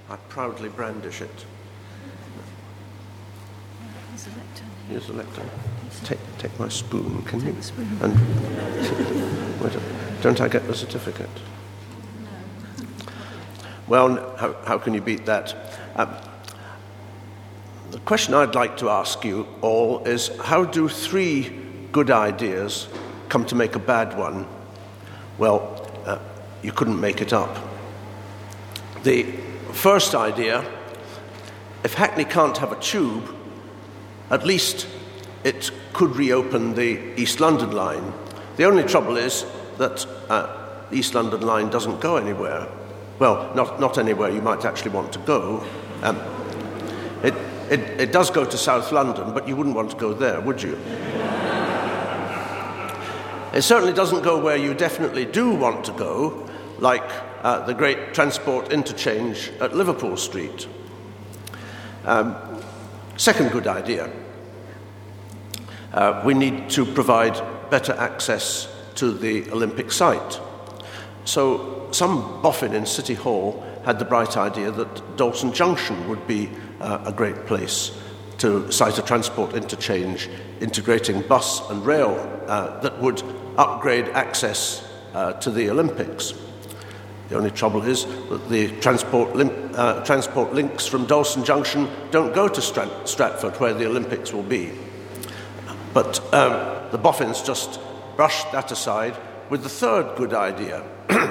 I proudly brandish it. Here's a lectern. Take my spoon, can you? And wait, don't I get the certificate? No. Well, how can you beat that? The question I'd like to ask you all is, how do 3 good ideas come to make a bad one? Well, you couldn't make it up. The first idea, if Hackney can't have a tube, at least it could reopen the East London line. The only trouble is that the East London line doesn't go anywhere. Well, not anywhere you might actually want to go. It does go to South London, but you wouldn't want to go there, would you? It certainly doesn't go where you definitely do want to go, like the great transport interchange at Liverpool Street. Second good idea. We need to provide better access to the Olympic site. So some boffin in City Hall had the bright idea that Dalston Junction would be a great place to site a transport interchange integrating bus and rail that would upgrade access to the Olympics. The only trouble is that the transport links from Dalston Junction don't go to Stratford, where the Olympics will be. But the boffins just brushed that aside with the third good idea.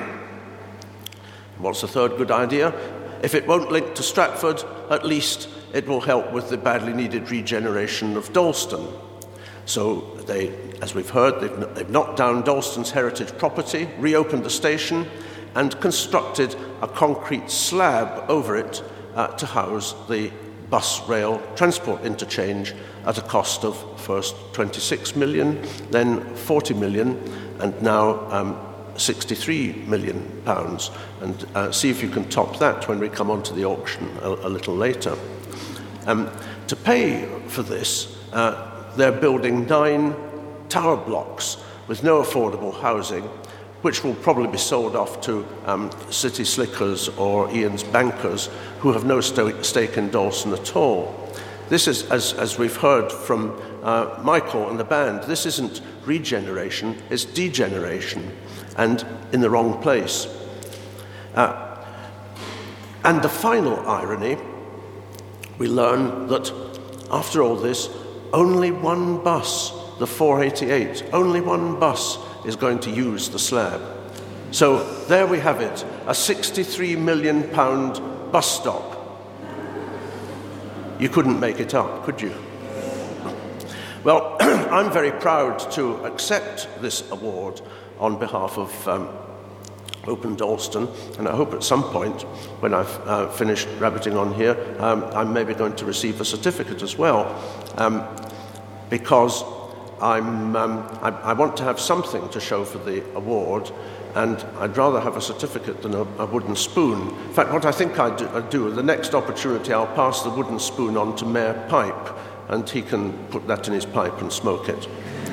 What's the third good idea? If it won't link to Stratford, at least it will help with the badly needed regeneration of Dalston. So they, as we've heard, they've knocked down Dalston's heritage property, reopened the station, and constructed a concrete slab over it to house the bus-rail transport interchange at a cost of first 26 million, then 40 million, and now 63 million pounds. And see if you can top that when we come on to the auction a little later. To pay for this, they're building 9 tower blocks with no affordable housing, which will probably be sold off to City Slickers or Ian's bankers, who have no stake in Dalston at all. This is, as we've heard from Michael and the band, this isn't regeneration, it's degeneration, and in the wrong place. And the final irony, we learn that after all this, only one bus, the 488, only one bus is going to use the slab. So there we have it, a £63 million bus stop. You couldn't make it up, could you? Well, I'm very proud to accept this award on behalf of Open Dalston, and I hope at some point, when I've finished rabbiting on here, I'm maybe going to receive a certificate as well, because I want to have something to show for the award, and I'd rather have a certificate than a wooden spoon. In fact, what I think I'd do, the next opportunity, I'll pass the wooden spoon on to Mayor Pipe, and he can put that in his pipe and smoke it.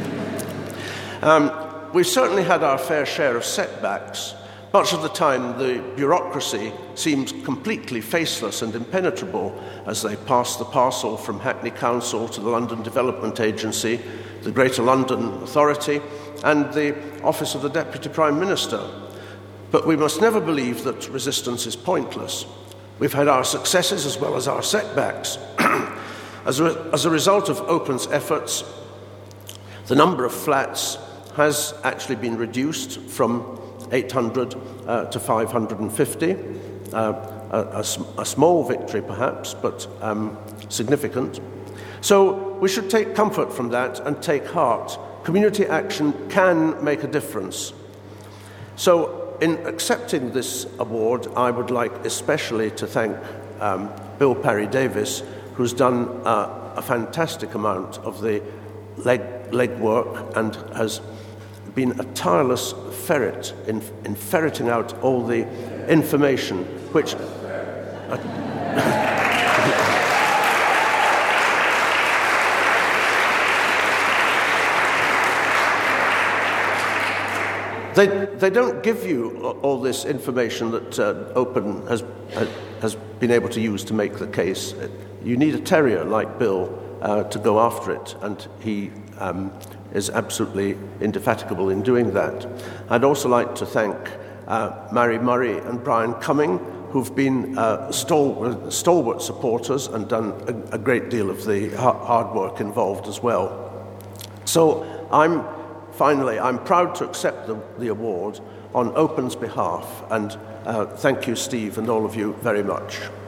We've certainly had our fair share of setbacks. Much of the time, the bureaucracy seems completely faceless and impenetrable as they pass the parcel from Hackney Council to the London Development Agency, the Greater London Authority, and the Office of the Deputy Prime Minister. But we must never believe that resistance is pointless. We've had our successes as well as our setbacks. As a result of Open's efforts, the number of flats has actually been reduced from 800 to 550. A small victory, perhaps, but significant. So we should take comfort from that and take heart. Community action can make a difference. So in accepting this award, I would like especially to thank Bill Parry-Davis, who's done a fantastic amount of the legwork and has been a tireless ferret in ferreting out all the information which They don't give you all this information that Open has been able to use to make the case. You need a terrier like Bill to go after it, and he is absolutely indefatigable in doing that. I'd also like to thank Mary Murray and Brian Cumming, who've been stalwart supporters and done a great deal of the hard work involved as well. So I'm proud to accept the award on Open's behalf, and thank you, Steve, and all of you very much.